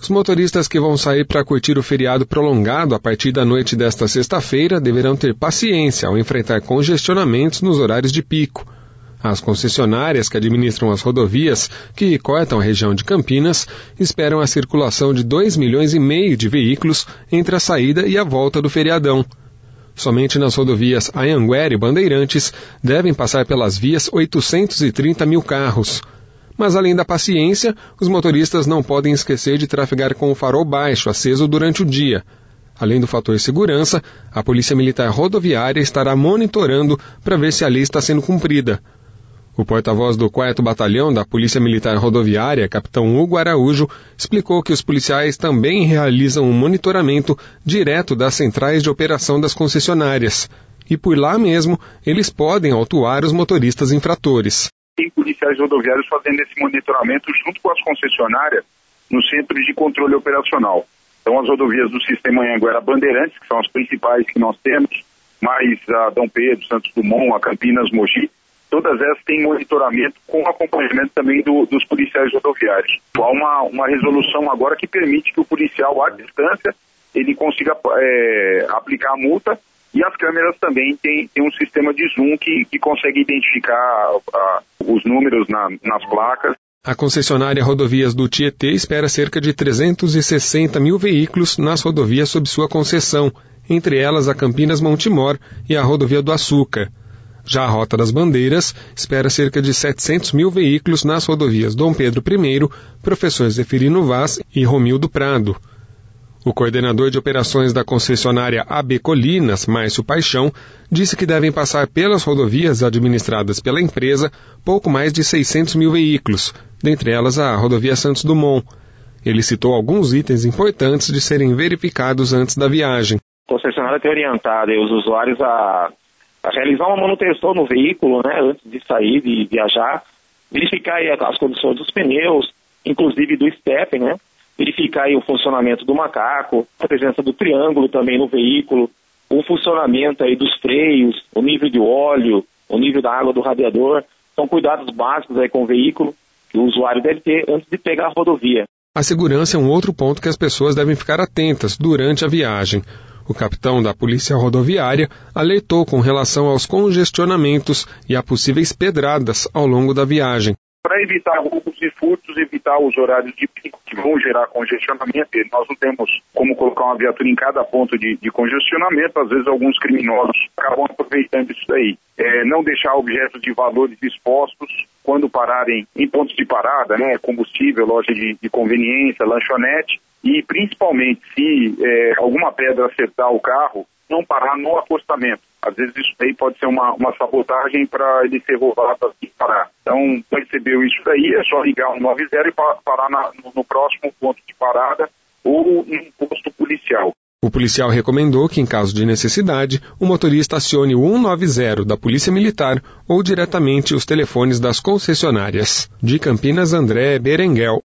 Os motoristas que vão sair para curtir o feriado prolongado a partir da noite desta sexta-feira deverão ter paciência ao enfrentar congestionamentos nos horários de pico. As concessionárias que administram as rodovias que cortam a região de Campinas esperam a circulação de 2,5 milhões de veículos entre a saída e a volta do feriadão. Somente nas rodovias Anhanguera e Bandeirantes devem passar pelas vias 830 mil carros. Mas além da paciência, os motoristas não podem esquecer de trafegar com o farol baixo aceso durante o dia. Além do fator segurança, a Polícia Militar Rodoviária estará monitorando para ver se a lei está sendo cumprida. O porta-voz do 4º Batalhão da Polícia Militar Rodoviária, capitão Hugo Araújo, explicou que os policiais também realizam um monitoramento direto das centrais de operação das concessionárias. E por lá mesmo, eles podem autuar os motoristas infratores. Tem policiais rodoviários fazendo esse monitoramento junto com as concessionárias nos centros de controle operacional. Então, as rodovias do sistema Anhanguera Bandeirantes, que são as principais que nós temos, mais a Dom Pedro, Santos Dumont, a Campinas, Mogi, todas essas têm monitoramento com acompanhamento também dos policiais rodoviários. Há uma resolução agora que permite que o policial, à distância, ele consiga aplicar a multa. E as câmeras também têm um sistema de zoom que consegue identificar os números nas placas. A concessionária Rodovias do Tietê espera cerca de 360 mil veículos nas rodovias sob sua concessão, entre elas a Campinas-Montemor e a Rodovia do Açúcar. Já a Rota das Bandeiras espera cerca de 700 mil veículos nas rodovias Dom Pedro I, Professor Zeferino Vaz e Romildo Prado. O coordenador de operações da concessionária AB Colinas, Márcio Paixão, disse que devem passar pelas rodovias administradas pela empresa pouco mais de 600 mil veículos, dentre elas a rodovia Santos Dumont. Ele citou alguns itens importantes de serem verificados antes da viagem. A concessionária tem orientado os usuários a realizar uma manutenção no veículo, antes de sair, de viajar, verificar as condições dos pneus, inclusive do estepe, verificar o funcionamento do macaco, a presença do triângulo também no veículo, o funcionamento dos freios, o nível de óleo, o nível da água do radiador. São cuidados básicos com o veículo que o usuário deve ter antes de pegar a rodovia. A segurança é um outro ponto que as pessoas devem ficar atentas durante a viagem. O capitão da Polícia Rodoviária alertou com relação aos congestionamentos e a possíveis pedradas ao longo da viagem. Para evitar roubos e furtos, evitar os horários de pico que vão gerar congestionamento, nós não temos como colocar uma viatura em cada ponto de congestionamento. Às vezes alguns criminosos acabam aproveitando isso daí. Não deixar objetos de valores expostos quando pararem em pontos de parada, combustível, loja de conveniência, lanchonete, e principalmente se alguma pedra acertar o carro, não parar no acostamento. Às vezes isso aí pode ser uma sabotagem para ele ser roubado assim parar. Então, percebeu isso daí, é só ligar 190 e parar no próximo ponto de parada ou em um posto policial. O policial recomendou que, em caso de necessidade, o motorista acione o 190 da Polícia Militar ou diretamente os telefones das concessionárias. De Campinas, André Berenguel.